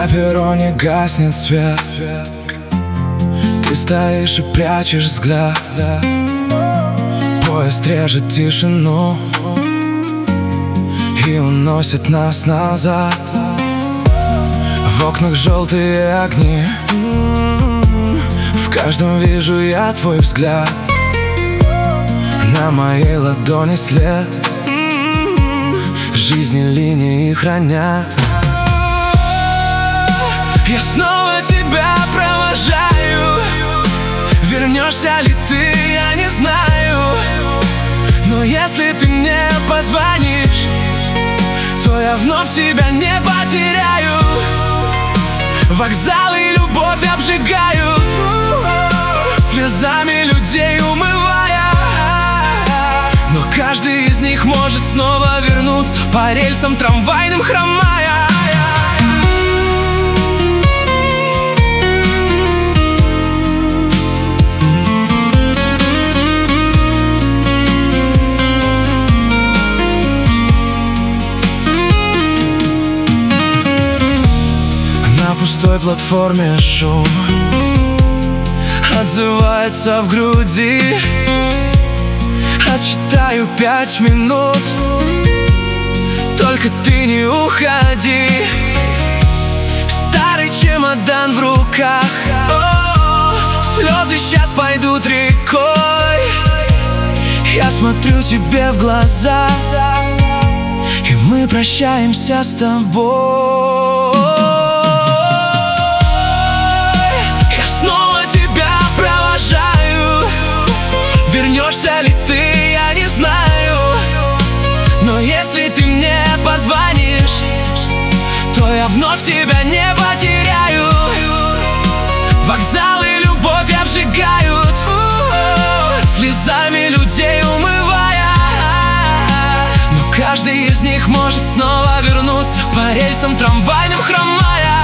На перроне гаснет свет, ты стоишь и прячешь взгляд. Поезд режет тишину и уносит нас назад. В окнах желтые огни, в каждом вижу я твой взгляд. На моей ладони след жизни линии хранят. Я снова тебя провожаю. Вернешься ли ты, я не знаю. Но если ты мне позвонишь, то я вновь тебя не потеряю. Вокзалы любовь обжигают, слезами людей умывая. Но каждый из них может снова вернуться по рельсам трамвайным хромая. На пустой платформе шум отзывается в груди. Отсчитаю 5 минут, только ты не уходи. Старый чемодан в руках, слезы сейчас пойдут рекой. Я смотрю тебе в глаза, и мы прощаемся с тобой. Вернешься ли ты, я не знаю. Но если ты мне позвонишь, то я вновь тебя не потеряю. Вокзалы любовь обжигают, слезами людей умывая. Но каждый из них может снова вернуться по рельсам трамвайным хромая.